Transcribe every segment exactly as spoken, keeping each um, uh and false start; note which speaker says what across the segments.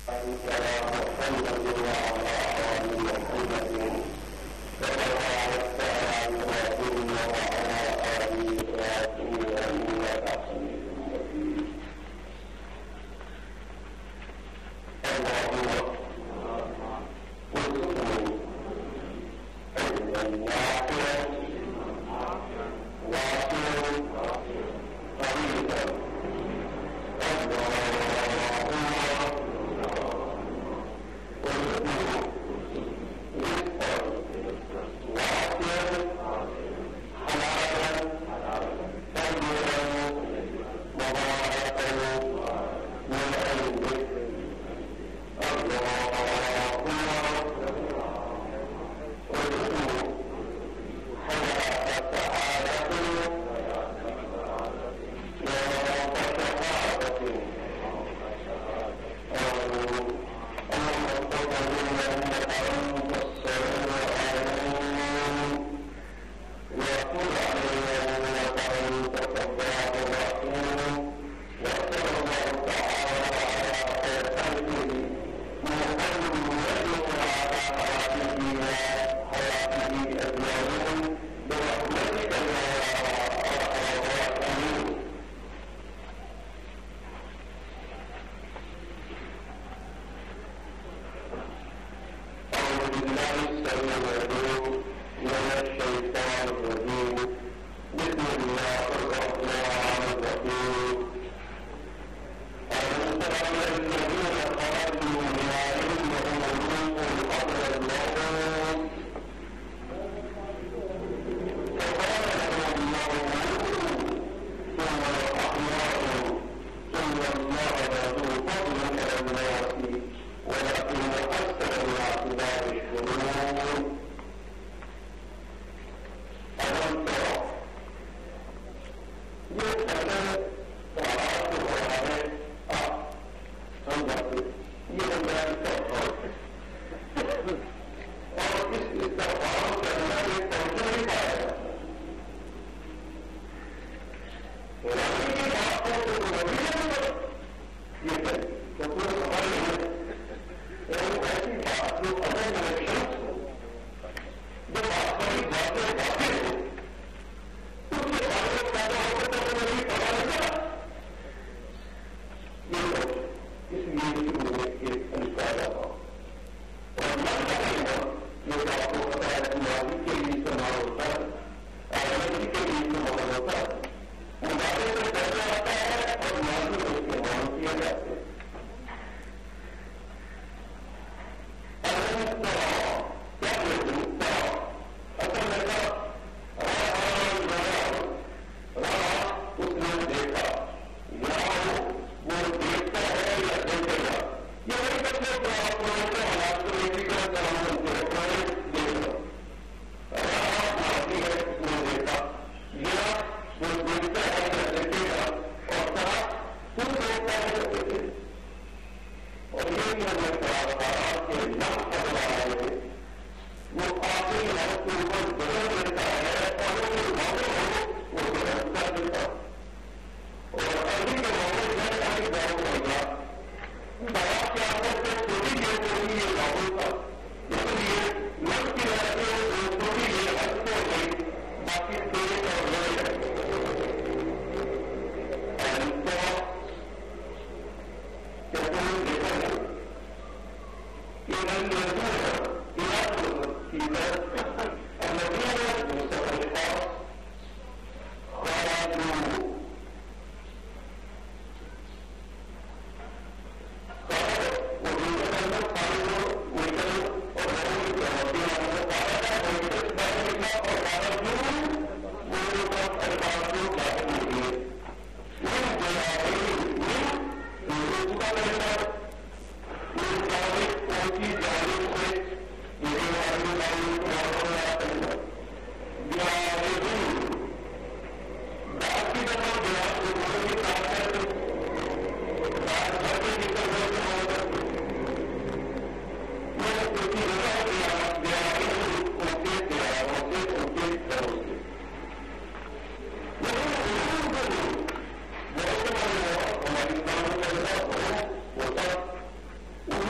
Speaker 1: اس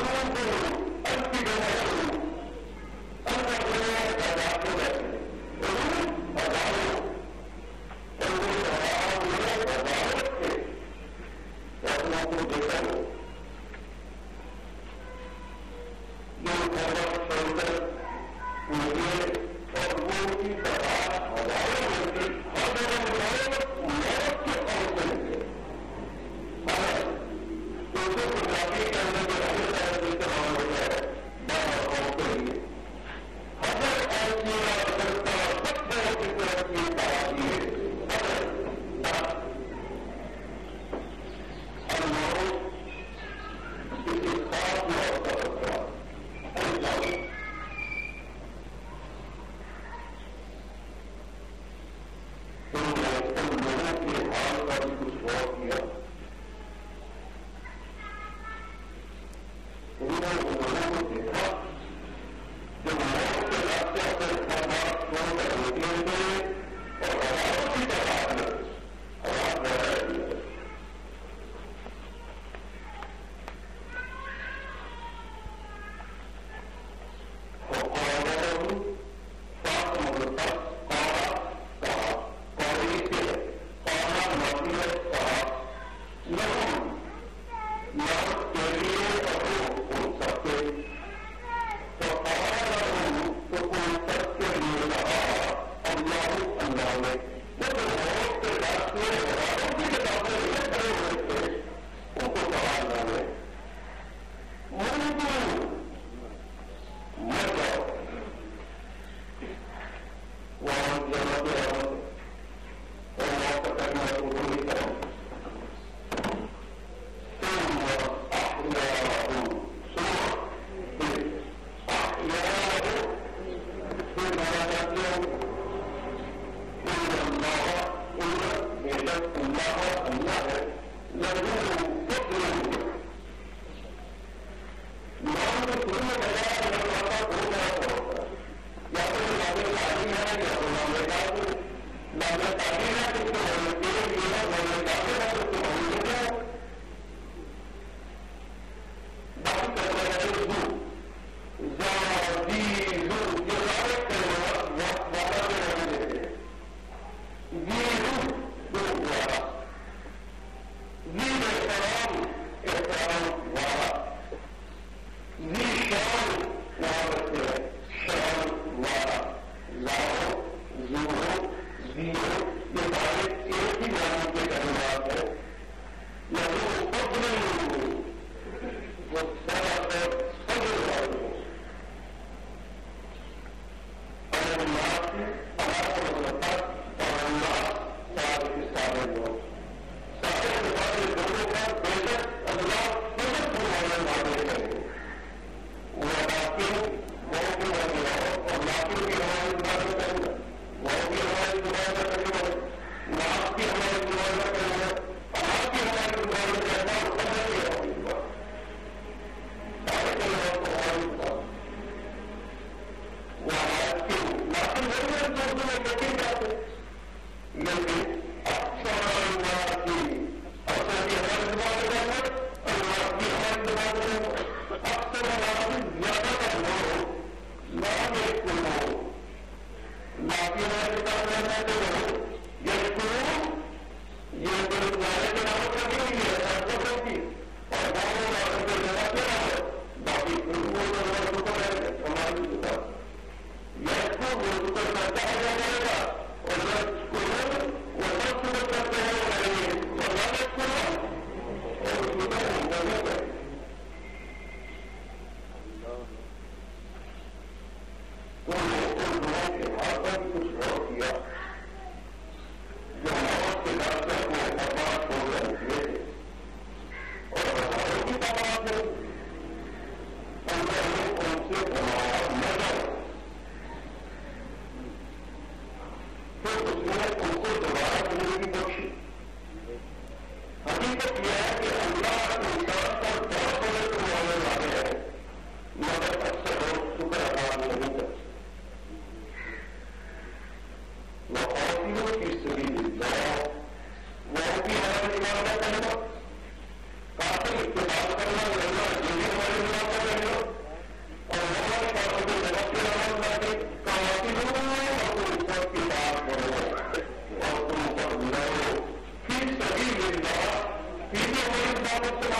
Speaker 1: محبت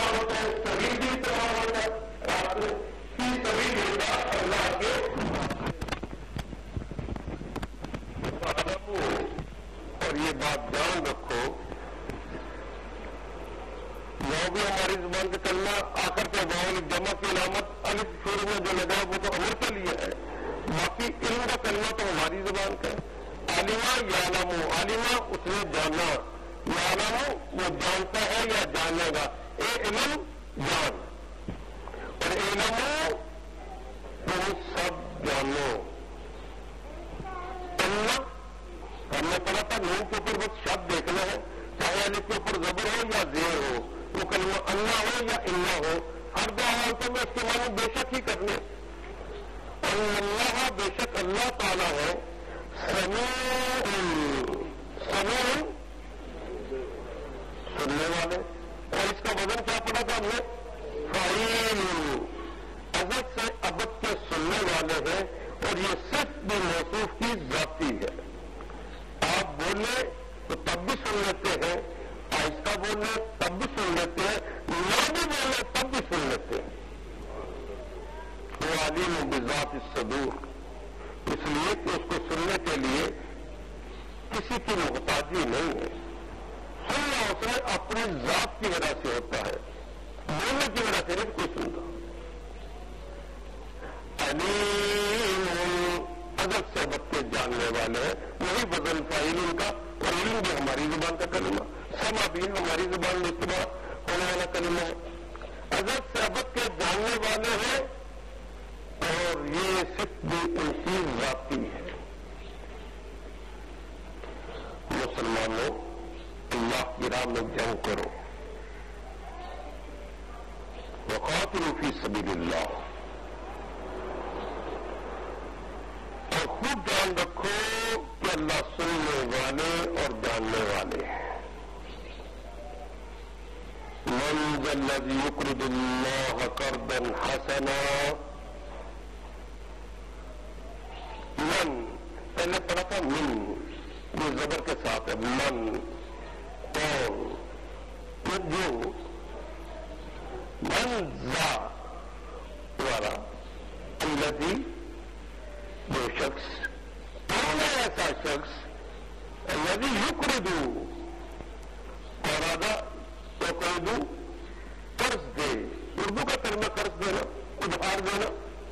Speaker 1: واؤ بھی ہماری زبان کا کلمہ، آخر پہ واؤ جمع کی علامت الف شروع میں جو لگا وہ تو امر کے لیے ہے، باقی علم کا کلمہ تو ہماری زبان کا ہے۔ عالمہ یعلم، عالمہ اس نے جانا، یعلم وہ جانتا ہے یا جانے گا، اے علم جان، اور علم تم سب جانو۔ اللہ ہم نے پڑھا تھا نون کے اوپر بس شب دیکھنا ہے، چاہے الف کے اوپر زبر ہو یا زیر ہو، وہ کلمہ اللہ ہو یا اللہ ہو، ہر دو حالتوں میں اس کے معنی بے شک ہی کرنے۔ اللہ بے شک اللہ تعالیٰ ہے، سمیع سمیع سننے والے، اور اس کا وزن کیا پڑا تھا ہم نے؟ فعیل، ازل سے ابد کے سننے والے ہیں، اور یہ صرف بھی موصوف کی ذاتی ہے۔ آپ بولے تو تب بھی سن لیتے ہیں، آہستہ بولے تب بھی سن لیتے ہیں، نہ بھی بولے تب بھی سن لیتے ہیں۔ وہ علیم بذات الصدور، اس لیے کہ اس کو سننے کے لیے کسی کی محتاجی نہیں ہے، سننا اس نے اپنی ذات کی وجہ سے ہوتا ہے، بولنے کی وجہ سے نہیں کوئی سنتا۔ علیم ازل سے ابد کے جاننے والے ہیں، وہی وزن فاعل ان کا، اور علم بھی ہماری زبان کا کلمہ، سمع بھی ہماری زبان میں استعمال ہونے والا کلمہ ہے۔ ازل سے ابد کے جاننے والے ہیں، اور یہ صرف بھی ان کی ذاتی ہے۔ مسلمانوں اللہ کی راہ میں جنگ کرو، وقاتلوا فی سبیل اللہ، اور خوب دھیان رکھو کہ اللہ سننے والے اور جاننے والے ہیں۔ من ذا الذی یقرض اللہ قرضا حسنا، من پہلے پڑھا تھا من، یہ زبر کے ساتھ ہے، من کون، جو من ذا والا، الذی جو شخص، کون ہے ایسا شخص، الذی یقرض قرض، یقرض قرض دے، اردو کا کلمہ قرض دینا، ادھار دینا۔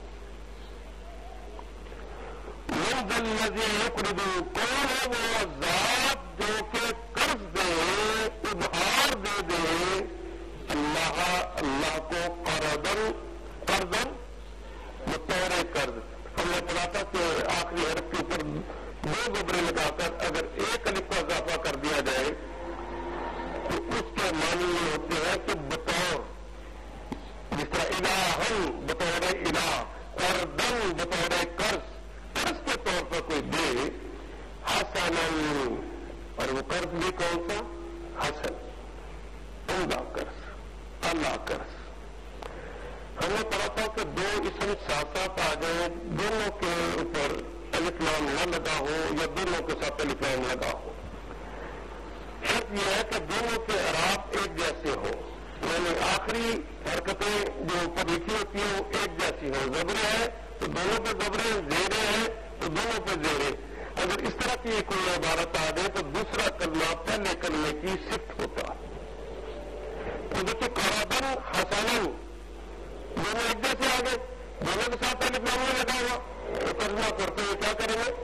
Speaker 1: من ذا الذی یقرض، کون ہے وہ ذات جو کہ قرض دے، ادھار دے دے اللہ اللہ کو، قرضاً قرضاً بطور قرض۔ ہم نے پڑھا تھا کہ آخری حرف کے اوپر دو گبرے لگا کر اگر ایک الف کا اضافہ کر دیا جائے تو اس کے معنی یہ ہوتے ہیں کہ بطور، جس طرح الہن بطور الہ، قرضاً بطور قرض، قرض کے طور پر کوئی دے، حسناً، اور وہ قرض بھی کون سا؟ حسن، عمدہ قرض، اللہ قرض۔ ہم نے پڑھا تھا کہ دو اسم ساتھ ساتھ آ جائیں، دونوں کے اوپر الف لام نہ لگا ہو یا دونوں کے ساتھ الف لام لگا ہو، شرط یہ ہے کہ دونوں کے اعراب ایک جیسے ہو، یعنی آخری حرکتیں جو اوپر لکھی ہوتی ہیں وہ ایک جیسی ہو، زبریں ہیں تو دونوں پہ زبریں، زیریں ہیں تو دونوں پہ زیریں۔ اگر اس طرح کی کوئی عبارت آ جائے تو دوسرا کلمہ پہلے کلمے کی صفت ہوتا ہے۔ تو دیکھیں قرضاً حسناً دونوں ایک جیسے آ گئے، دونوں کے ساتھ الف لام نہیں لگا ہوا، تو ترجمہ کرتے ہوئے کیا کریں گے؟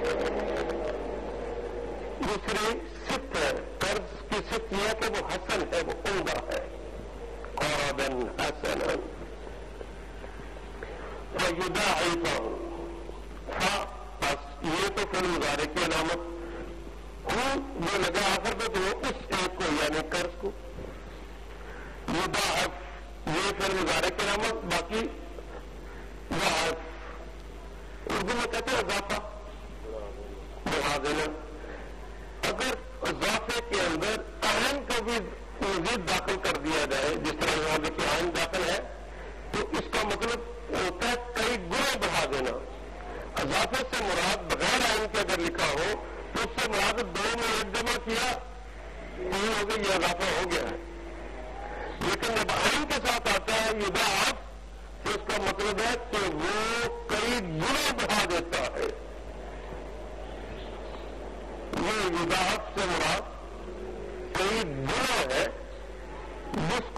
Speaker 1: دوسری صفت ہے، قرض کی صفت یہ ہے کہ وہ حسن ہے، وہ عمدہ ہے، قرضاً حسناً فیضاعفہ، بس یہ تو فعل مضارع کی علامت، ہوں جو لگا آخر پہ تو وہ اس ایک کو یعنی قرض کو، یضاعف یہ فعل مضارع کی علامت، باقی ضاعف اردو میں کہتے ہیں اضافہ، بڑھا دینا۔ اگر اضافے کے اندر عین کو بھی مزید داخل کر دیا جائے، جس طرح یہاں دیکھیے عین داخل ہے، تو اس کا مطلب ہوتا ہے کئی گنا بڑھا دینا۔ اضافے سے مراد بغیر عین کے اگر لکھا ہو تو اس سے مراد دو میں ایک جمع کیا تین ہو گئی، یہ اضافہ ہو گیا ہے، لیکن جب عین کے ساتھ آتا ہے یضاعف تو اس کا مطلب ہے کہ وہ کئی گنا بڑھا دیتا ہے۔ یہ یضاعف سے مراد کئی گنا ہے، جس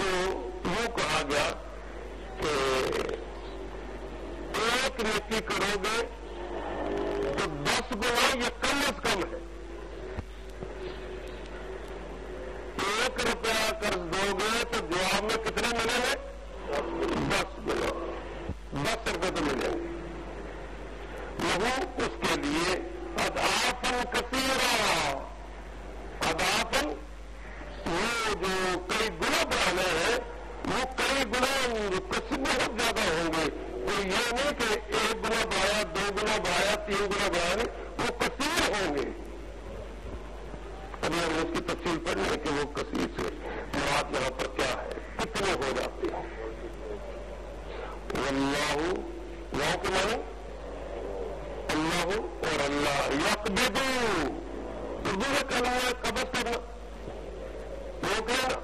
Speaker 1: کثیرون کثیر بہت زیادہ ہوں گے. کوئی یہ نہیں کہ ایک گنا بڑھایا, دو گنا بڑھایا, تین گنا بڑھایا, نہیں, وہ کثیر ہوں گے. ابھی ہم اس کی تفصیل پڑھ لیں کہ وہ کثیر سے مراد یہاں پر کیا ہے, کتنے ہو جاتے ہیں. واللہ واؤ کے معنی اللہ اور اللہ یقبض, اردو میں کہنا ہے قبض کرنا, وہ کہنا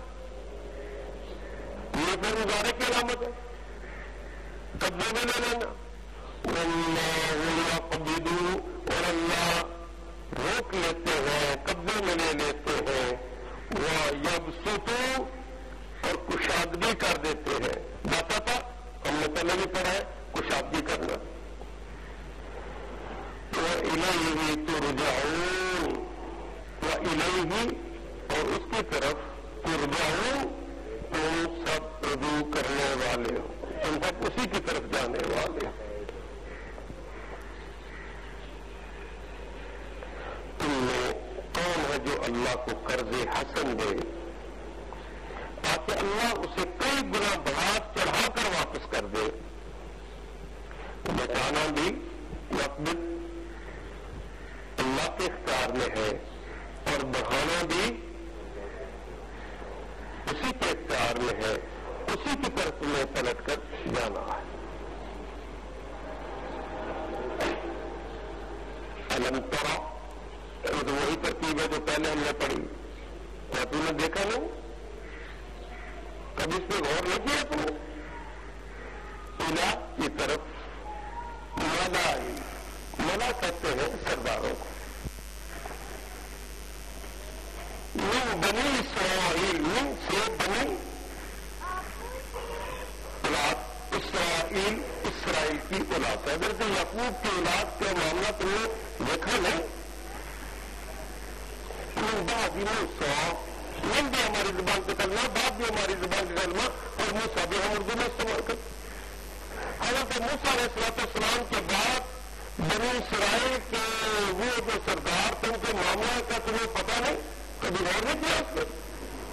Speaker 1: یہ پھر مظاہرے کی علامت ہے, قبضے میں لے لینا. واللہ یقبض, اور اللہ روک لیتے ہیں, قبضے میں لے لیتے ہیں. وَيَبْسُطُ, اور کشادگی کر دیتے ہیں. بسطہ ہم نے پہلے بھی پڑھا ہے, کشادگی کرنا. وَإِلَيْهِ تُرْجَعُونَ, وَإِلَيْهِ, اور اس کی طرف ترجعون, تم سب رجوع کرنے والے ہو, تم سب اسی کی طرف جانے والے ہو. تم میں کون ہے جو اللہ کو قرض حسن دے تاکہ اللہ اسے کئی گنا بڑھا چڑھا کر واپس کر دے. بچانا بھی یقبض اللہ کے اختیار میں ہے, اور بڑھانا بھی اسی کے اختیار میں ہے, اسی کی طرف تمہیں پلٹ کر جانا ہے. الم ترى, تو وہی ترتیب ہے جو پہلے ہم نے پڑھی. کیا تم نے دیکھا نہیں, کبھی اس پہ غور نہیں کیا تم نے. الا کی طرف ملائی, ملا کہتے ہیں سرداروں کو. من بنی اسرائیل, من سے بنی اولاد, اسرائیل اسرائیل کی اولاد ہے. اگر تو یعقوب کی اولاد کا معاملہ تم نے دیکھا نہیں. من بعد موسیٰ, من بھی ہماری زبان کا کلمہ, بعد بھی ہماری زبان کا کلمہ, اور موسیٰ بھی ہم اردو میں استعمال کرتے. حضرت موسیٰ علیہ السلام کے بعد بنی اسرائیل کے وہ جو سردار تھے, ان کے معاملہ کا تمہیں پتہ نہیں, کبھی غور نہیں کیا اس پر.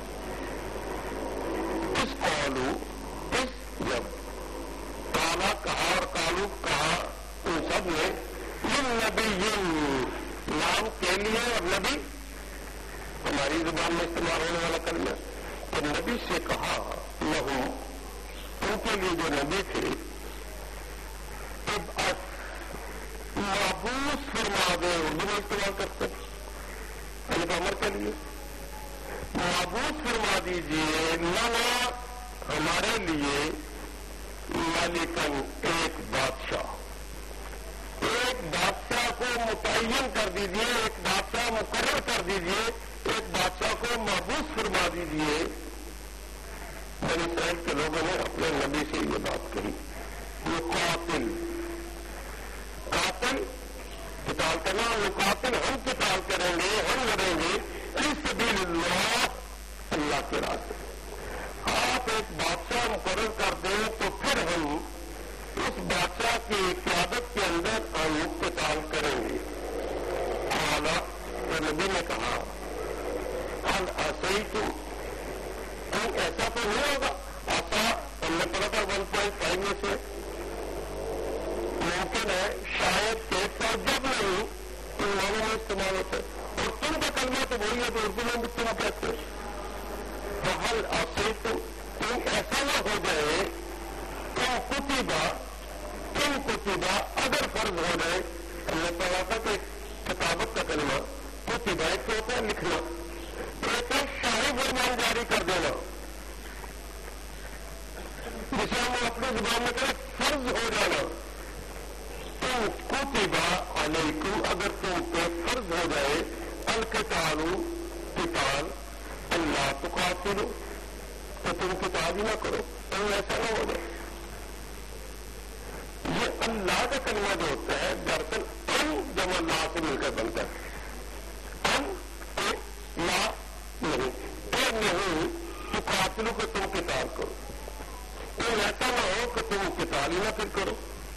Speaker 1: اس قالو, اس جب کالا کہا اور کالو کہا, ان سب نے نبی نام کے لیے, اور نبی ہماری زبان میں استعمال ہونے والا کلمہ, تو نبی سے کہا لہم, ان کے لیے جو نبی تھے, ابعث, مابوس فرما دے, اردو میں استعمال کرتے ہیں امر کے لیے. مابوس فرما دیجیے لنا, ہمارے لیے, مالکن, ایک بادشاہ, ایک بادشاہ کو متعین کر دیجیے, ایک بادشاہ مقرر کر دیجیے, ایک بادشاہ کو محبوس فرما دیجیے. بنی اسرائیل کے لوگوں نے اپنے نبی سے یہ بات کہی. یقاتل, قاتل قتال کرنا, یقاتل ہم قتال کریں گے, ہم لڑیں گے فی سبیل اللہ, اللہ کے راستے. آپ ایک بادشاہ مقرر کر دیں تو پھر ہم اس بادشاہ کی قیادت کے اندر ہم قتال کریں گے. اعلیٰ, تو نبی نے کہا العصیتم, ایسا تو نہیں ہوگا. آسا ہم نے پڑھا تھا ون پوائنٹ فائیو میں سے, ممکن ہے شاید کہ جب نہیں ان معنوں میں استعمال ہوتا ہے, اور تم کا کلمہ تو وہی ہے جو اردو میں بھی تم کہتے ہیں. حل عصیتم, تم ایسا نہ ہو جائے, تم کتبہ, تم کتبہ اگر فرض ہو جائے. ہم نے پڑھا تھا کہ کتابت کا کلمہ کتبہ ایک ہوتا ہے لکھنا, ایک ہے شاہی فرمان جاری کر دینا, جسے ہم اپنی زبان میں کہیں فرض ہو جانا. تم کتبہ علیکم, اگر تم پہ فرض ہو جائے, القتال, قتال, اللہ تقاتلوا, تو تم قتال ہی نہ کرو, تم ایسا نہ ہو جائے. یہ اللہ کا کلمہ جو ہوتا ہے دراصل ان جب اللہ سے مل کر بنتا ہے. ان لا نہیں, اے نہیں تو قاتلوں کو تم قتال کرو, تم ایسا نہ ہو کہ تم قتال ہی نہ پھر کرو.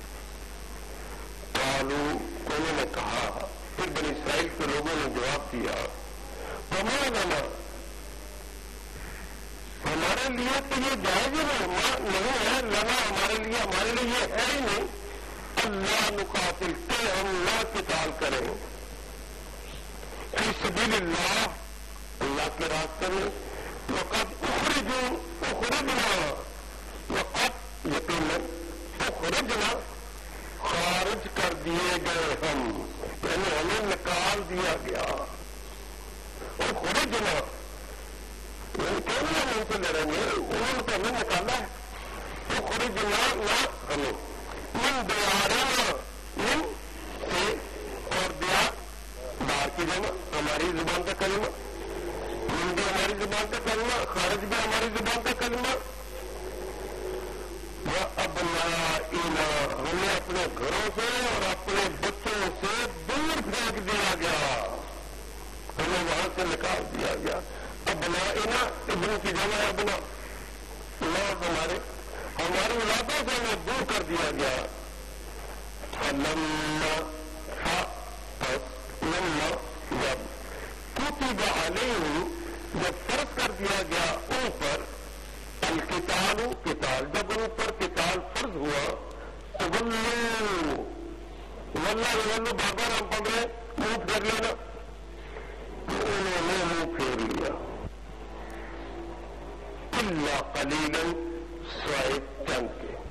Speaker 1: قالوا, انہوں نے کہا, پھر بنی اسرائیل کے لوگوں نے جواب دیا, وما لنا, ہمارے لیے تو یہ جائز ہی نہیں نہیں ہے، لنا ہمارے لیے ہمارے لیے یہ ہے ہی نہیں اللہ نقاتل کہ ہم نہ قتال کریں فی سبیل اللہ، اللہ کے راستے میں، وقت اخرجوا اخرجنا، وقت یقیناً اخرجنا خارج کر دیے گئے ہم، یعنی ہمیں نکال دیا گیا، اور خرجنا یعنی کون نہ ہم سے لڑیں گے، انہوں نے تو ہمیں نکالا ہے، تو خرجنا نہ ہمیں من دیارنا، من سے اور دیار دار کی جمع ہماری زبان کا کلمہ، من بھی ہماری زبان کا کلمہ، خارج بھی ہماری زبان کا کلمہ، وَأَبْنَائِنَا ہمیں اپنے گھروں سے اور اپنے بچوں سے دور پھینک دیا گیا، ہمیں وہاں سے نکال دیا گیا۔ ابنائنا ابن کی جمع ہے ابنا، نہ ہمارے ہماری اولادوں سے ہمیں دور کر دیا گیا۔ لما لما جب کتب علیہم جب فرض کر دیا گیا ان پر القتال قتال، جب ان پر قتال فرض ہوا، تولوا واللہ یولو بابر ہم پڑھ رہے منہ پھیر لینا، انہوں نے منہ پھیر لیا، الا قلیلا سوائے چند کے،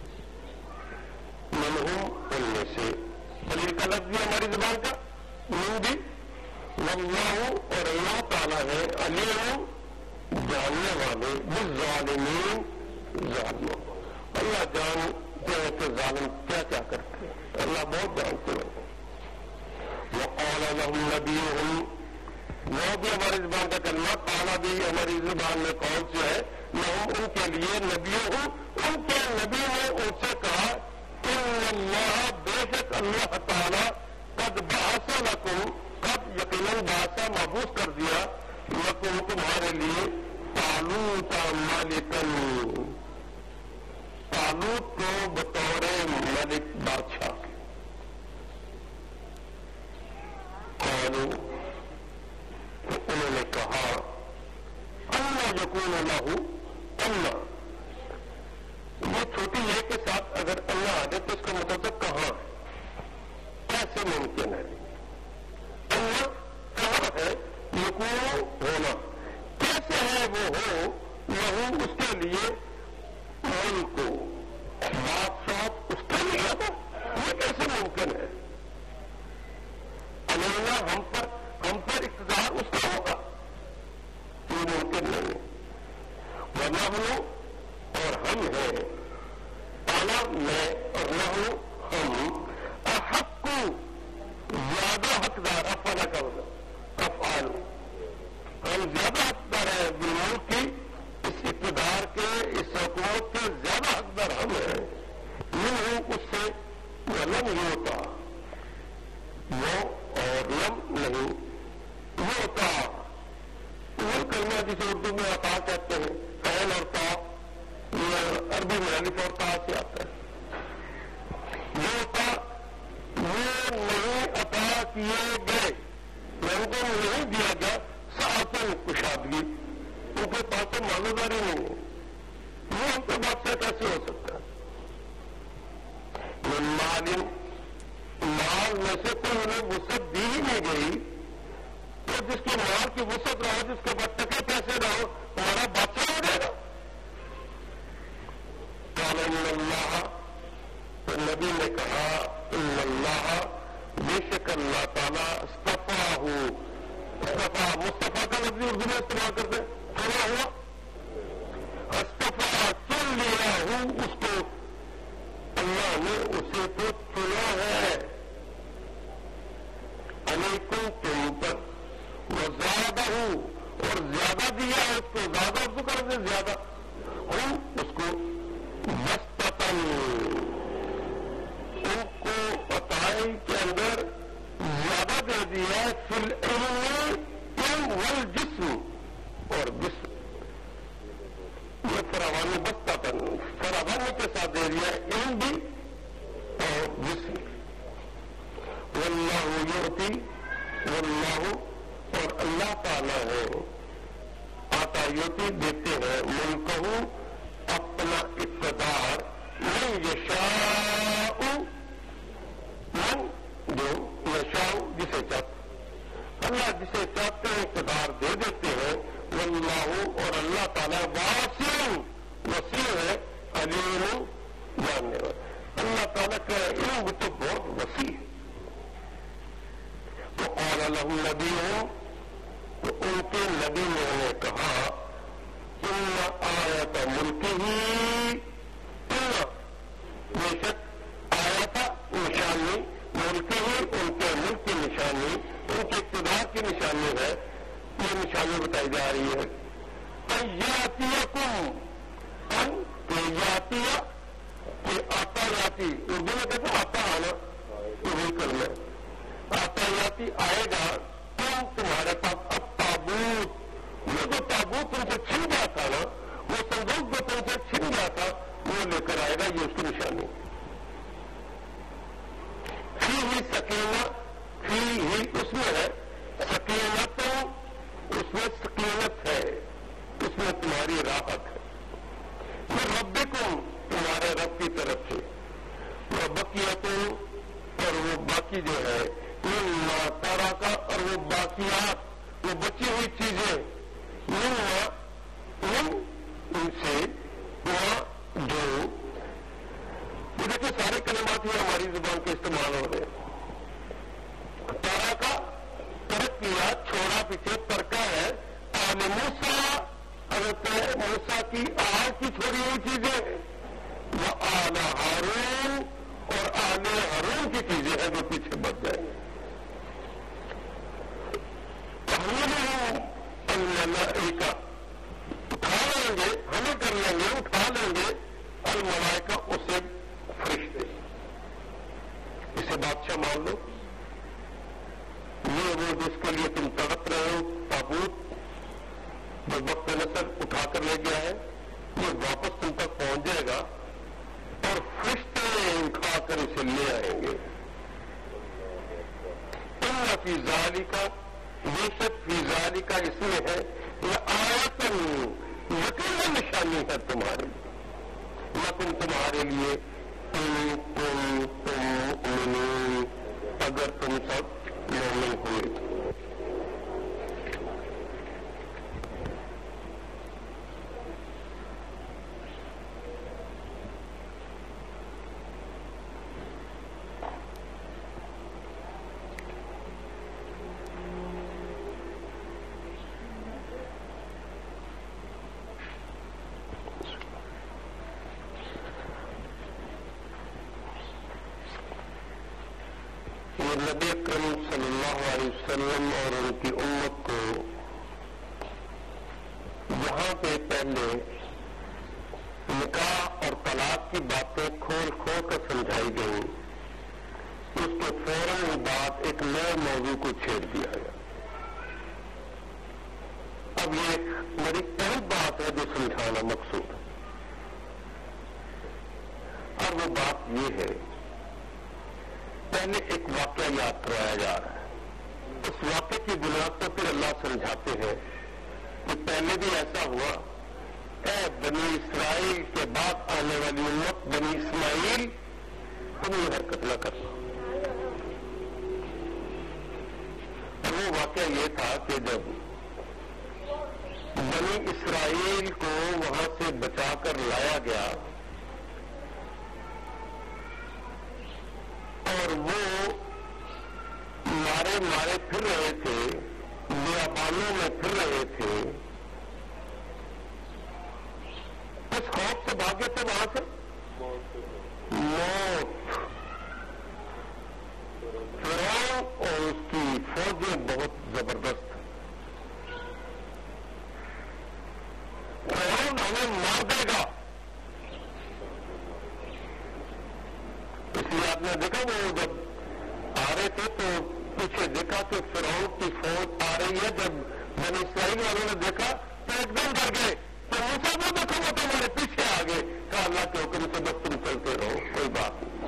Speaker 1: منہم ان میں سے، قلیل کا لفظ بھی ہماری زبان کا، من بھی، واللہ اور اللہ تعالیٰ ہے علیم جاننے والے بالظالمین ظالموں، اللہ جانتے ہیں کہ ظالم کیا کیا کرتے ہیں، اللہ بہت جانتے ہیں۔ وقال لهم نبیہم، وہ بھی ہماری زبان کا کلمہ، قالا بھی ہماری زبان میں کون سے ہے، لهم ان کے لیے نبیہم ان کے نبی نے ان سے کہا ان اللہ بے شک اللہ تعالی قد بعث لکم، قد یقیناً بعث مبعوث کر دیا، لکم تمہارے لیے طالوت ملکن، طالوت کو بطور ملک بادشاہ کے، قالوا انہوں نے کہا اللہ یکون لہ، اللہ یہ چھوٹی ہے کے ساتھ اگر اللہ آ جائے تو اس کا مطلب کہاں کیسے ممکن ہے، اللہ کہاں ہے، یکون ہونا کیسے ہے وہ ہو، لہو اس کے لیے، ملک کو بادشاہ اس کے لیے ہوگا، یہ کیسے ممکن ہے، اللہ ہم پر ہم پر اقتدار اس کا ہوگا، یہ ممکن نہیں، ونحن اور ہم ہیں، اعلیٰ میں اور نحن ہم، احق زیادہ حقدار، افعال کا مطلب افعال، ہم زیادہ حقدار ہیں بالملک کی، اس اقتدار کے اس حکومت کے زیادہ حقدار ہم ہیں، منہ اس سے لم ہوتا وہ اور لم نہیں ہوتا، وہ کلمہ جسے اردو میں عطا کہتے ہیں، فعل اور تا، یہ عربی میں الف اور تا سے آتا ہے، ہوتا وہ نہیں عطا کیے گئے، ان کو نہیں دیا گیا ساعتن کشادگی، ان کے پاس تو مالوداری نہیں ہے، وہ ان کے بادشاہ کیسے ہو سکتا ہے، من مال مال میں سے کوئی انہیں وسعت دی ہی نہیں گئی، تو جس کے مال کی وسعت رہو، جس کے بعد ٹکے پیسے رہو، تمہارا بادشاہ ہو جائے گا، قال ان اللہ، تو نبی نے کہا ان اللہ بے شک اللہ تعالیٰ اصطفاہ، اصطفاٰ مصطفیٰ کا لفظ اردو میں استعمال کرتے چنا ہوا، اصطفاٰ چن لیا ہوں اس کو، اللہ نے اسے تو چنا ہے، علیکم تم پر، وزادہ اور زیادہ دیا ہے اس کو، زیادہ اس کو کر دے زیادہ، ہم اس کو بستتن ان کو عطائی کے اندر زیادہ دے دیا، فی العلم علم والجسم اور جسم، یہ فراوانی بستتن فراوانی کے ساتھ دے دیا علم بھی اور جسم، واللہ یعطی واللہ اور اللہ تعالیٰ ہے، آتا یوتی دیتے ہیں ملک اپنا اقتدار من یشاء من جو یشاء جسے چاہتے اللہ جسے چاہتے ہیں اقتدار دے دیتے ہیں واللہ اور اللہ تعالیٰ واسع وسیع ہے علیم جاننے والا اللہ تعالیٰ کا علم تو بہت وسیع ہے تو قال لهم نبیہم تو ان کے نبی نے انہیں کہا ان آیت ملکہ ان بے شک آیت نشانی ملکہ ان کے ملک کی نشانی ان کے اقتدار کی نشانی ہے یہ نشانی بتائی جا رہی ہے ایاتیکم ان ایاتیہ کہ آتا یاتی اردو میں کہتے ہیں آتا آنا وہی کرنا آتا یاتی آئے گا تم تمہارے پاس اب تابوت وہ جو تابوت تم سے چھن گیا تھا نا وہ صندوق جو تم سے چھن گیا تھا وہ لے کر آئے گا یہ اس کی نشانی فی ہی سکینہ فی ہی اس میں ہے سکینت اس میں سکینت ہے اس میں تمہاری راحت ہے میں ربکم تمہارے رب کی طرف سے وہ بقیتوں اور وہ باقی جو ہے مما ترکا اور وہ باقیات وہ بچی ہوئی چیزیں مما ان ان سے وہاں جو یہ دیکھیں سارے کلمات ہی ہماری زبان کے استعمال ہو رہے ہیں ترکا ترک کیا چھوڑا پیچھے ترکا ہے آل موسیٰ حضرت موسیٰ کی آل کی چھوڑی ہوئی چیزیں وہ آل ہارون اور آل ہارون کی چیزیں ہیں جو پیچھے بچ جائیں گے الملائکہ اٹھا لیں گے ہمیں کر لیں گے اٹھا لیں گے الملائکہ اسے فرشتے اسے بادشاہ مان لو یہ وہ جس کے لیے تم تڑپ رہے ہو تابوت جو وقت نصر اٹھا کر لے گیا ہے یہ واپس تم تک پہنچ جائے گا اور فرشتے اٹھا کر اسے لے آئیں گے ان فی ذالک بے شک فی ذالک اس میں ہے یہ آیت یقین نشانی ہے تمہارے لیے لیکن تمہارے لیے تم تم تم اگر تم سب مومن ہوئے نبی اکرم صلی اللہ علیہ وسلم اور ان کی امت کو یہاں پہ پہلے نکاح اور طلاق کی باتیں کھول کھول کر سمجھائی گئی اس کے فوراً بعد ایک نئے موضوع کو چھیڑ دیا گیا اب یہ ایک بڑی اہم بات ہے جو سمجھانا مقصود ہے اور وہ بات یہ ہے پہلے ایک واقعہ یاد کرایا جا رہا ہے اس واقعے کی بنیاد پر پھر اللہ سمجھاتے ہیں کہ پہلے بھی ایسا ہوا اے بنی اسرائیل کے بعد آنے والی امت بنی اسماعیل تم یہ حرکت نہ کرنا اور وہ واقعہ یہ تھا کہ جب بنی اسرائیل کو وہاں سے بچا کر لایا گیا اور وہ مارے مارے پھر رہے تھے بیابانوں میں پھر رہے تھے اس خوف سے بھاگے تھے وہاں سے موت فرعون اور اس کی فوجیں بہت زبردست فرعون ہمیں مار دے گا اس لیے آپ نے دیکھا وہ جب آ رہے تھے تو پیچھے دیکھا کہ فرعون کی فوج آ رہی ہے جب بنی اسرائیل والوں نے دیکھا تو ایک دم ڈر گئے تو موسیٰ کو دیکھو وہ تمہارے پیچھے آ گئے کہا اللہ کے حکم سے بس تم چلتے رہو کوئی بات نہیں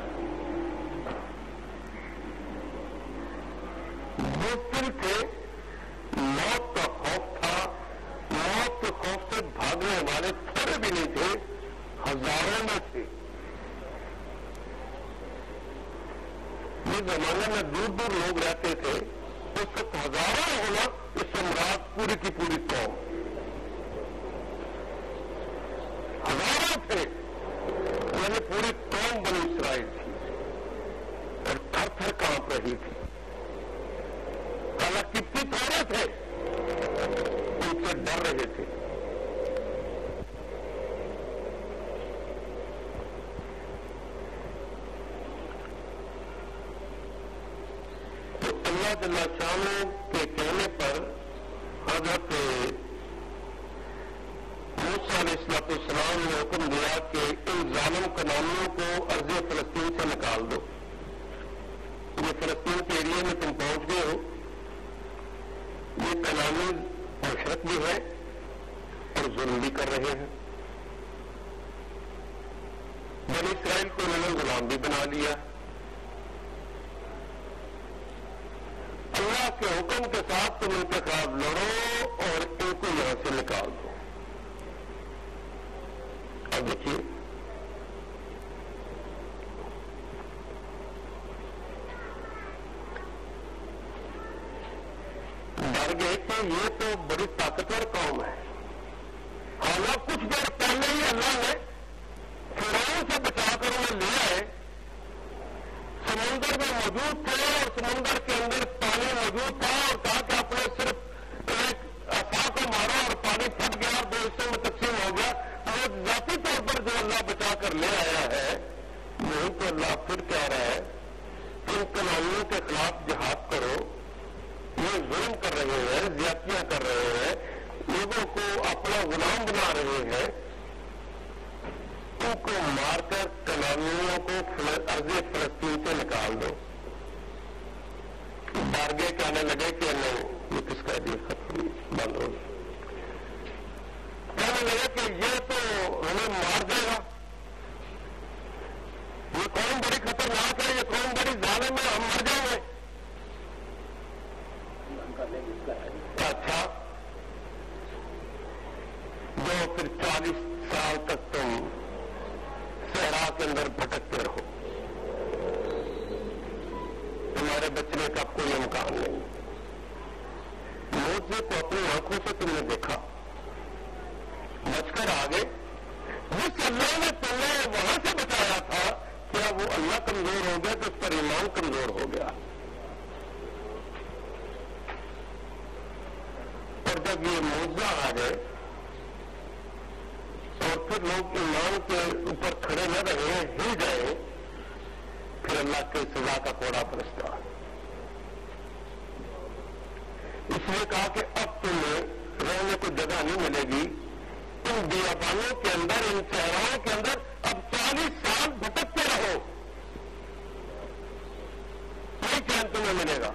Speaker 1: مشکل تھے موت کا خوف تھا موت کے خوف ہزاروں میں تھے. یہ زمانے میں دور دور لوگ رہتے تھے. اس وقت ہزاروں ہونا اس سے مراد پوری کی پوری قوم. ہزاروں تھے یعنی پوری قوم بنی اسرائیل تھی اور تھر تھر کانپ رہی تھی. حالانکہ کتنی تھوڑے تھے ان سے ڈر رہے تھے. تو اللہ جل شانہ کے کہنے پر حضرت موسیٰ علیہ السلام نے حکم دیا کہ ان ظالم کنانیوں کو ارض فلسطین سے نکال دو. یہ فلسطین کے ایریے میں تم پہنچ گئے ہو. یہ کنانی مشرق بھی ہے اور ظلم بھی کر رہے ہیں. بنی اسرائیل کو انہوں نے غلام بھی بنا لیا. اللہ کے حکم کے ساتھ تم ان کے خلاف لڑو اور ان کو یہاں سے نکال دو. اب دیکھیے ڈر گئے کہ یہ تو بڑی طاقتور قوم ہے. حالانکہ کچھ دیر پہلے ہی اللہ نے فرعون سے بچا کر انہیں لے آئے. سمندر میں موجود تھے اور سمندر کے اندر پانی موجود تھا اور کہا کہ اپنے صرف ایک عصا کو مارا اور پانی پھٹ گیا اور دو حصوں میں تقسیم ہو گیا. اور ذاتی طور پر جو اللہ بچا کر لے آیا ہے یہی تو اللہ پھر کہہ رہا ہے ان کنانیوں کے خلاف جہاد کرو. یہ ظلم کر رہے ہیں, زیادتیاں کر رہے ہیں, لوگوں کو اپنا غلام بنا رہے ہیں. ان کو مار کر کنانیوں کو ارض فلسطین سے نکال دو. ڈر گئے کہنے لگے کہ نہیں یہ کس کا دل ختم بند ہو گیا. کہنے لگے کہ یہ تو ہمیں مار دے گا. یہ قوم بڑی خطرناک ہے, یہ قوم بڑی ظالم ہے, ہم مر جائیں گے. اچھا جو پھر چالیس سال تک تم صحرا کے اندر بھٹکتے رہو, تمہارے بچنے کا کوئی امکان نہیں. موجے کو اپنی آنکھوں سے تم نے دیکھا, بچ کر آگے. جس اللہ نے تمہیں وہاں سے بچایا تھا کیا وہ اللہ کمزور ہو گیا تو اس پر ایمان کمزور ہو گیا؟ اور جب یہ معجزہ آ گئے اور پھر لوگ ایمان کے اوپر کھڑے نہ رہے, ہل گئے, پھر اللہ کے سزا کا کوڑا برستا. اس نے کہا کہ اب تمہیں رہنے کو جگہ نہیں ملے گی. ان بیابانوں کے اندر, ان صحراؤں کے اندر اب چالیس سال بھٹکتے رہو, کوئی چین تمہیں ملے گا.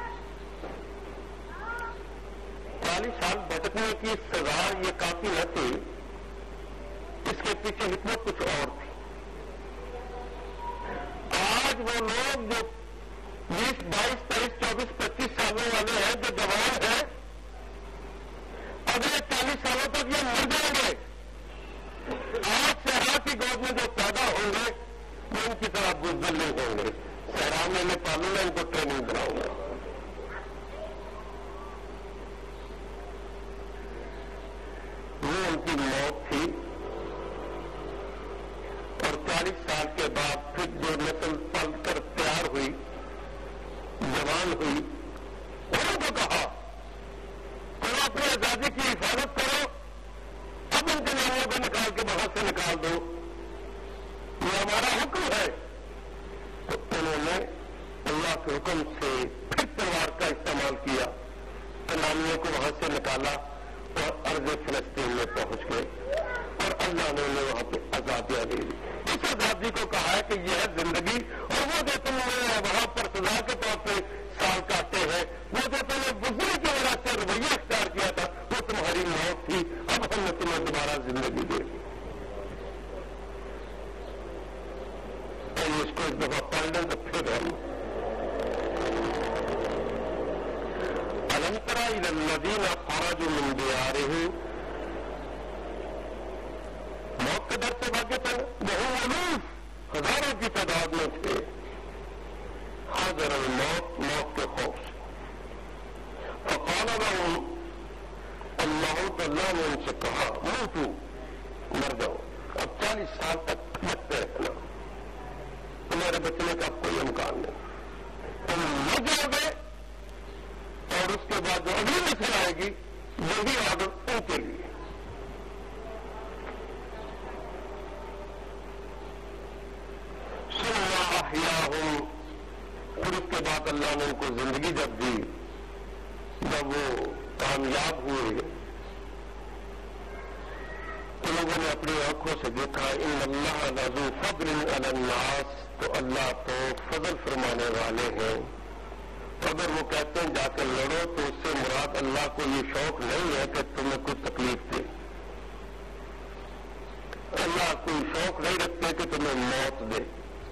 Speaker 1: چالیس سال بھٹکنے کی سزا یہ کافی نہ تھی, اس کے پیچھے حکمت کچھ اور تھی. آج وہ لوگ جو بیس بائیس تیئیس چوبیس پچیس سالوں والے ہیں, جو جوان ہیں, اگلے چالیس سالوں تک یہ مر جائیں گے. آج صحرا کی گود میں جو پیدا ہوں گے وہ ان کی طرح بزدل نہیں ہوں گے. صحرا میں میں پالوں گا, ان کو ٹریننگ دلاؤں گا. وہ ان کی موت تھی. اور چالیس سال کے بعد پھر جو نسل پل کر تیار ہوئی, جوان ہوئی, انہوں کو کہا تم اپنی آزادی کی حفاظت کرو, اب ان کنانیوں کو نکال کے باہر سے نکال دو, یہ ہمارا حکم ہے. تو انہوں نے اللہ کے حکم سے پھر تلوار کا استعمال کیا, کنانیوں کو وہاں سے نکالا اور ارض فلسطین میں پہنچ گئے. اور اللہ نے انہیں وہاں پہ آزادیاں دے دی. اس آزادی کو کہا ہے کہ یہ ہے زندگی. اور وہ جو تم نے وہاں پر سزا کے طور پہ سال کاٹے ہیں, وہ جو تم نے بزرگ کی وجہ سے رویہ اختیار کیا تھا, وہ تمہاری موت تھی. اب ہم نے تمہیں دوبارہ زندگی دے دی. اس کو ایک دفعہ پڑھ لیں تو پھر ہم ألم تر إلى الذين خرجوا من ديارهم موت کے ڈر سے بھاگے تھے وہ الوف ہزاروں کی تعداد میں تھے، حاضر الموت، موت کے خوف سے. فقال لهم اللہ تعالیٰ نے ان سے کہا موتو، مر جاؤ، اب چالیس سال تک لگتے رہنا، تمہارے بچنے کا کوئی امکان نہیں، تم مر جاؤ گے اور اس کے بعد جو اگلی نسل آئے گی وہی عادت ان کے لیے. ثم احیاہم، پھر اس کے بعد اللہ نے ان کو زندگی جب دی، جب وہ کامیاب ہوئے تو لوگوں نے اپنی آنکھوں سے دیکھا ان اللہ لذو فضل علی الناس، تو اللہ تو فضل فرمانے والے ہیں. اگر وہ کہتے ہیں جا کے لڑو تو اس سے مراد اللہ کو یہ شوق نہیں ہے کہ تمہیں کوئی تکلیف دے، اللہ کوئی شوق نہیں رکھتے کہ تمہیں موت دے.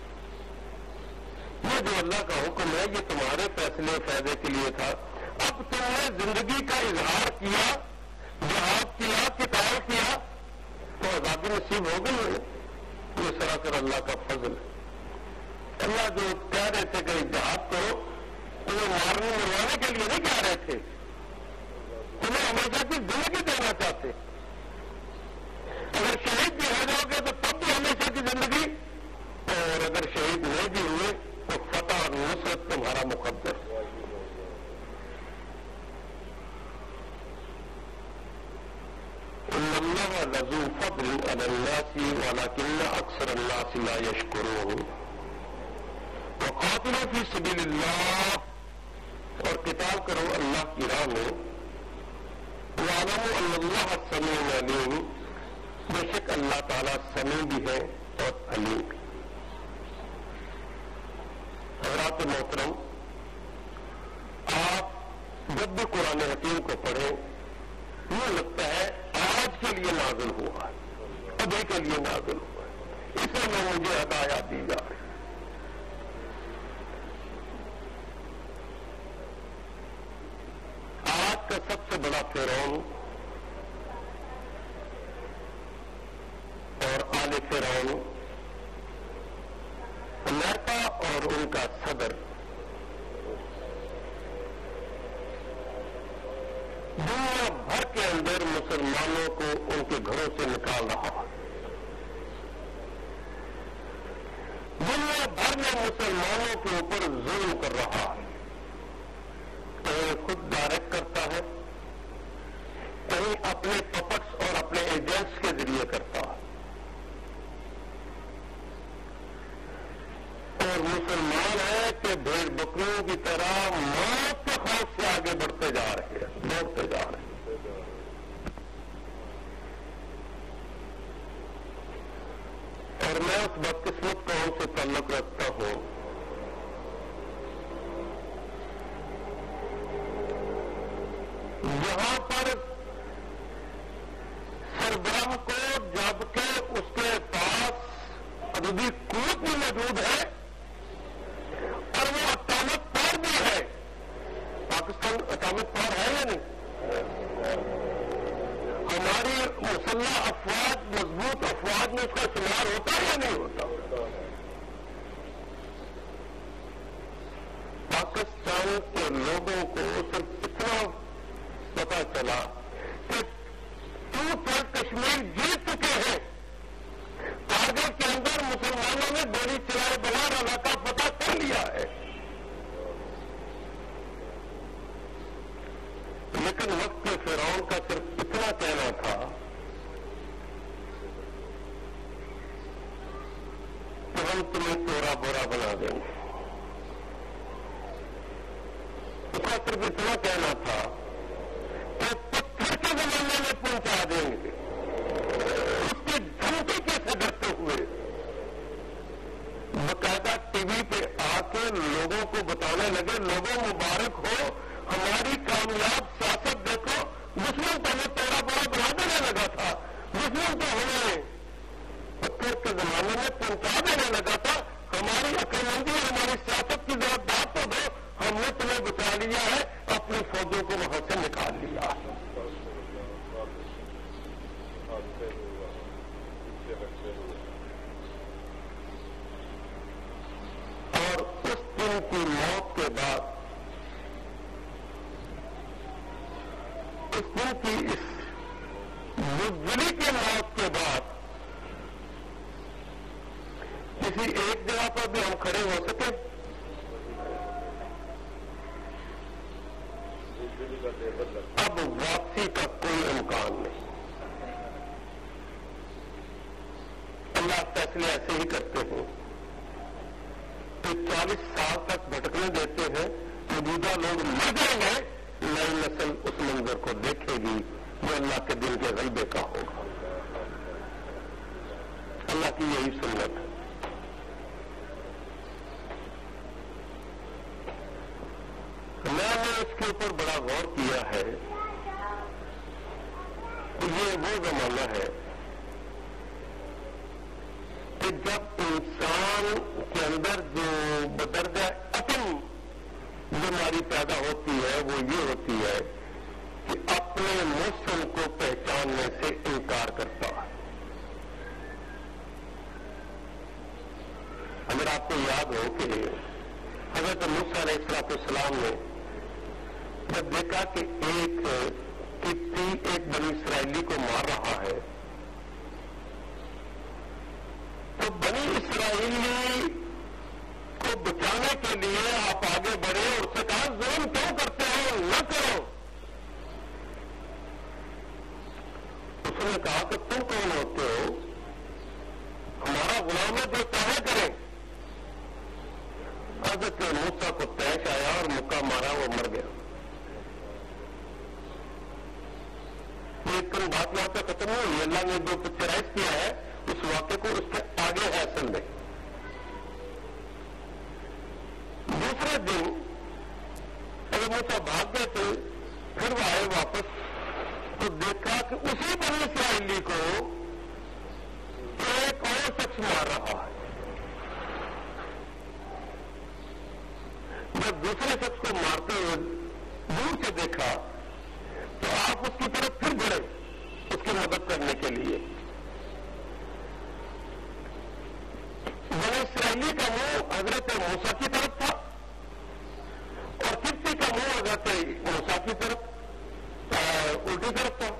Speaker 1: یہ جو اللہ کا حکم ہے یہ تمہارے فیصلے فائدے کے لیے تھا. اب تم نے زندگی کا اظہار کیا، جہاد کیا، قتال کیا تو آزادی نصیب ہو گئی ہے. یہ سراسر اللہ کا فضل ہے. اللہ جو کہہ رہے تھے کہ جہاد کرو، تمہیں مارنے مروانے کے لیے نہیں کہہ رہے تھے، تمہیں ہمیشہ کی زندگی دینا چاہتے. اگر شہید بھی ہو جاؤ گے تو تب بھی ہمیشہ کی زندگی، اور اگر شہید نہیں بھی ہوئے تو فتح اور نصرت تمہارا مقدر. ان اللہ لذو فضل علی الناس ولکن اکثر الناس لا یشکرون. وقاتلوا فی سبیل اللہ، اور قتال کرو اللہ کی راہ میں. واعلموا ان اللہ سمیع علیم، بے شک اللہ تعالیٰ سمیع بھی ہے اور علیم. حضرات محترم، آپ جب بھی قرآن حکیم کو پڑھیں یہ لگتا ہے آج کے لیے نازل ہوا ہے، ابھی کے لیے نازل ہوا ہے، اس میں مجھے ہدایات دی جا رہی. آج کا سب سے بڑا فرعون اور آل فرعون امریکہ اور ان کا صدر دنیا بھر کے اندر مسلمانوں کو ان کے گھروں سے نکال رہا ہے. دنیا بھر میں مسلمانوں کے اوپر ظلم کر رہا ہے. کہیں خود ڈائریکٹ کرتا ہے، کہیں اپنے پپٹس اور اپنے ایجنٹس کے ذریعے کرتا ہے. اور مسلمان ہے کہ بھیڑ بکریوں کی طرح موت کے خوف سے آگے بڑھتے جا رہے ہیں، دوڑتے جا رہے ہیں. اور میں اس بدقسمت قوم سے تعلق رکھتا ہوں جہاں پر سربراہ کو جبکہ اس کے پاس عددی قوت بھی موجود ہے اور وہ اٹامک پاور بھی ہے. پاکستان اٹامک پاور ہے یا نہیں؟ ہماری مسلح افواج، مضبوط افواج میں اس کا شمار ہوتا ہے یا نہیں ہوتا؟ پاکستان کے لوگوں کو صرف اتنا پتا چلا کہ ٹو تھرڈ کشمیر جیت چکے ہیں. کارگل کے اندر مسلمانوں نے گولی چلائے بغیر علاقہ فتح کر لیا ہے. لیکن وقت کے فرعون کا صرف اتنا کہنا تھا کہ ہم تمہیں چورا بورا بنا دیں گے. اس کا صرف اتنا کہنا تھا کہ پتھر کے زمانے میں پہنچا دیں گے. اس کی دھمکی کیسے ڈرتے ہوئے باقاعدہ ٹی وی پہ آ کے لوگوں کو بتانے لگے لوگوں مبارک ہو ہماری کامیاب سیاست دیکھو. دشمن تو ہمیں توڑا بڑا بنا دینے لگا تھا، دشمن تو ہمیں پتھر کے زمانے میں پہنچا دینے لگا تھا. ہماری عقل مندی اور ہماری سیاست کی ضرورت بات تو دو، ہم نے تمہیں بچا لیا ہے، اپنی فوجوں کو وہاں سے نکال لیا. ان کی موت کے بعد، اس دن کی اس بزدلی کی موت کے بعد کسی ایک جگہ پر بھی ہم کھڑے ہو سکے؟ اب واپسی کا کوئی امکان نہیں. اللہ فیصلے ایسے ہی کرتے ہیں کہ چالیس سال تک بھٹکنے دیتے ہیں، موجودہ لوگ مر جائیں گے، نئی نسل اس منظر کو دیکھے گی جو اللہ کے دل کے غلبے کا ہوگا. اللہ کی یہی سنت ہے. میں نے اس کے اوپر بڑا غور کیا ہے کہ یہ وہ زمانہ ہے کہ جب انسان کے اندر جو بدرجہ اتم بیماری پیدا ہوتی ہے وہ یہ ہوتی ہے کہ اپنے موسم کو پہچاننے سے انکار کرتا ہے. اگر آپ کو یاد ہو کہ حضرت موسیٰ علیہ السلام نے جب دیکھا کہ ایک کتی ایک بنی اسرائیلی کو مار رہا ہے تو بنی اسرائیلی کو بچانے کے لیے آپ آگے بڑھے اور اس سے کہا ظلم کیوں کرتے ہو، نہ کرو. اس نے کہا کہ تم کون ہوتے ہو، ہمارا غلام ہے جو چاہے کرے. حضرت موسیٰ کو پیش آیا اور مکہ مارا، وہ مر گیا. لیکن بات یہاں پہ ختم نہیں ہوئی. اللہ نے جو پکچرائز کیا ہے اس واقعے کو اس کے آگے ہے اصل میں. دوسرے دن اگر موسیٰ بھاگ گئے تھے، پھر وہ آئے واپس تو دیکھا کہ اسی بنی اسرائیلی کو ایک اور شخص مار رہا ہے. جب دوسرے شخص کو مارتے ہوئے دور سے دیکھا تو آپ اس کی طرف پھر بڑھے اس کی مدد کرنے کے لیے. بنی اسرائیلی کا منہ حضرت موسیٰ کی طرف تھا اور کسی کا منہ حضرت موسیٰ کی طرف الٹی طرف تھا.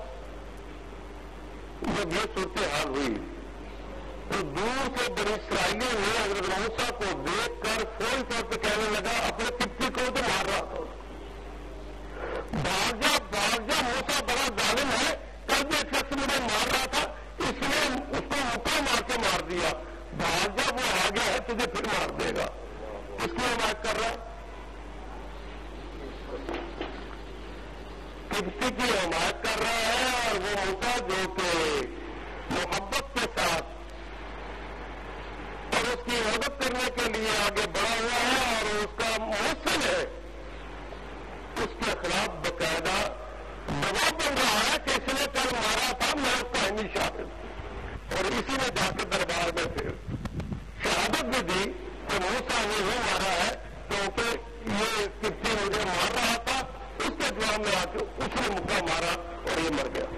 Speaker 1: جب یہ صورتحال ہوئی تو دور سے بنی اسرائیلی نے حضرت موسیٰ کو دیکھ کر فوری طور پہ کہنے لگا، اپنے کسی کو تو مار رہا تھا، بھاگ جا بھاگ جا، موسیٰ بڑا ظالم ہے، کل بھی ایک شخص مجھے مار رہا تھا، اس نے اس کو مکہ مار کے مار دیا، بھاگ جا، وہ آ گیا ہے تجھے پھر مار دے گا. اس کی حمایت کر رہا ہے، کسی کی حمایت کر رہا ہے. اور وہ موسیٰ جو کہ محبت کے ساتھ اور اس کی مدد کرنے کے لیے آگے بڑھا ہوا ہے اور اس کا محسن ہے، اس کے خلاف باقاعدہ دباؤ بن رہا ہے کہ اس نے کل مارا تھا، میں اس کا ہی شاہد. اور اسی نے جا کے دربار میں پھر شہادت بھی دی کہ موسیٰ نے ہی مارا ہے کیونکہ یہ کسی مجھے مار رہا تھا. اس کے جواب میں آ کے اس نے مکہ مارا اور یہ مر گیا.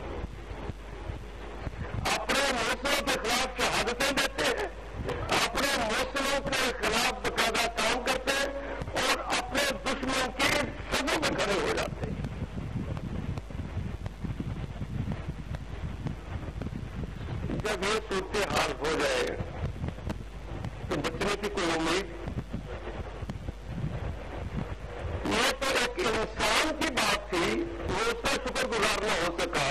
Speaker 1: اپنے موسموں کے خلاف شہادتیں دیتے ہیں، اپنے موسموں کے خلاف باقاعدہ کام کرتے ہیں اور اپنے دشمن کے سبوں میں کھڑے ہو جاتے ہیں. جب یہ صورتحال ہو جائے تو بچنے کی کوئی امید؟ یہ تو ایک انسان کی بات تھی، وہ اس کا شکر گزار نہ ہو سکا.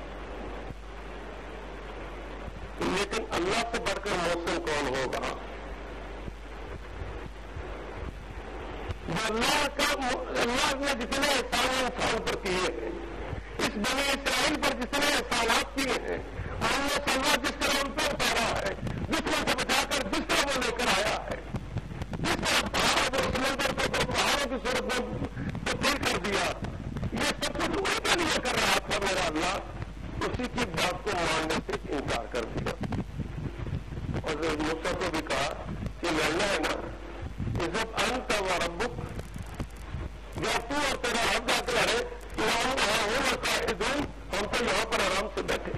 Speaker 1: لیکن اللہ سے بڑھ کر محسن کون ہوگا؟ اللہ کا اللہ نے جتنے احسان انسان پر کیے ہیں، اس بنی اسرائیل پر جتنے احسانات کیے ہیں، محمد صلی اللہ جس طرح ان پر اتارا ہے، جس طرح سے بچا کر جس طرح وہ لے کر آیا ہے، جس طرح پہاڑوں کو سمندر کو پہاڑوں کی صورت میں تبدیل کر دیا، یہ سب کچھ ان کے لیے کر رہا تھا میرا اللہ. اسی کی بات کو ماننے سے انکار کر دیا. اور موسیٰ کو بھی کہا کہ لڑنا ہے نا، عزت انت و ربک، یا تو اور تیرا رب جا کے لڑے، ہم وہاں ہوں قاعدون، ہم تو یہاں پر آرام سے بیٹھے.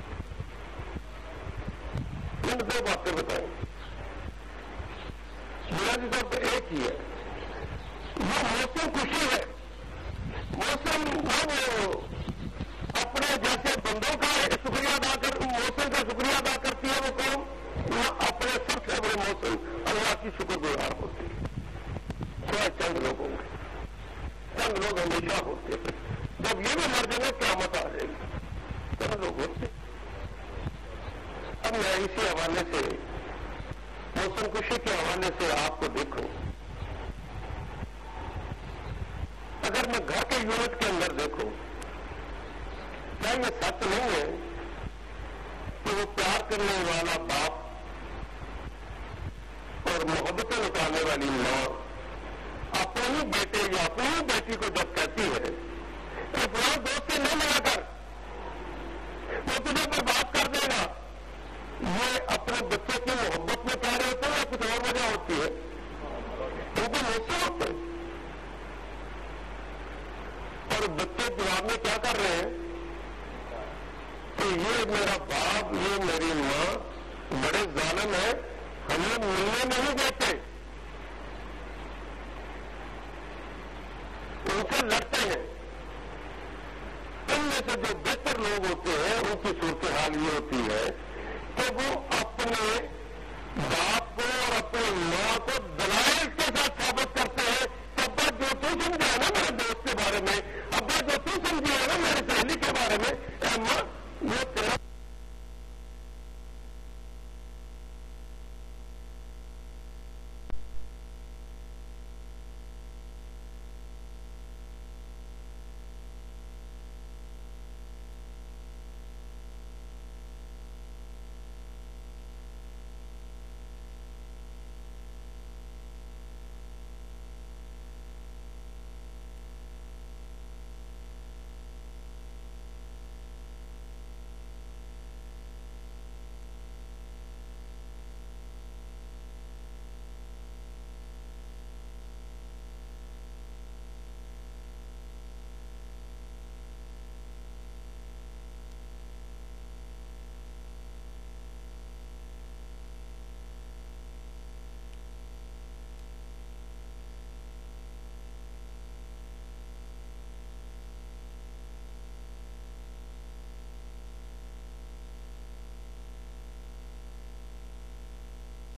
Speaker 1: ان دو باتیں بتائیں. بنیادی طور پہ ایک ہی ہے، وہ موسم خوشی ہے. موسم وہ اپنے جیسے بندوں کا شکریہ ادا کر موسم کا شکریہ ادا کرتی ہے، وہ قوم وہ اپنے سب سے بڑے موسم اللہ کی شکر گزار ہوتی ہے. تھوڑا چند لوگ ہوں گے، چند لوگ ہمیشہ ہوتے ہیں. جب یہ بھی مر جائے قیامت آ جائے گی، چند لوگ ہوتے. اب میں اسی حوالے سے موسم خوشی کے حوالے سے آپ کو دیکھوں، اگر میں گھر کے یونٹ کے اندر دیکھوں، کیا یہ سچ نہیں ہے کہ وہ پیار کرنے والا باپ اور محبتیں لٹانے والی ماں اپنے بیٹے یا اپنی بیٹی کو جب کہتی ہے کہ فلاں دوست سے نہیں ملا کر، وہ تجھے برباد کر دے گا، یہ اپنے بچے کی محبت میں کہہ رہے ہوتے ہیں یا کچھ اور وجہ ہوتی ہے؟ ان کو موسم ہوتے ہیں. اور بچے جواب میں کیا کر رہے ہیں کہ یہ میرا باپ، یہ میری ماں بڑے ظالم ہے، ہمیں ملنے نہیں دیتے، ان سے لڑتے ہیں. ان میں سے جو بہتر لوگ ہوتے ہیں ان کی صورتحال یہ ہوتی ہے